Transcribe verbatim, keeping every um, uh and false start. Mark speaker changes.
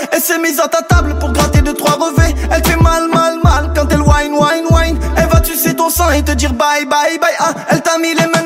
Speaker 1: Elle s'est mise à ta table pour gratter deux trois revêts. Elle fait mal mal mal quand elle whine whine whine. Elle va tuer ton sang et te dire bye bye bye. Ah, elle t'a mis les mains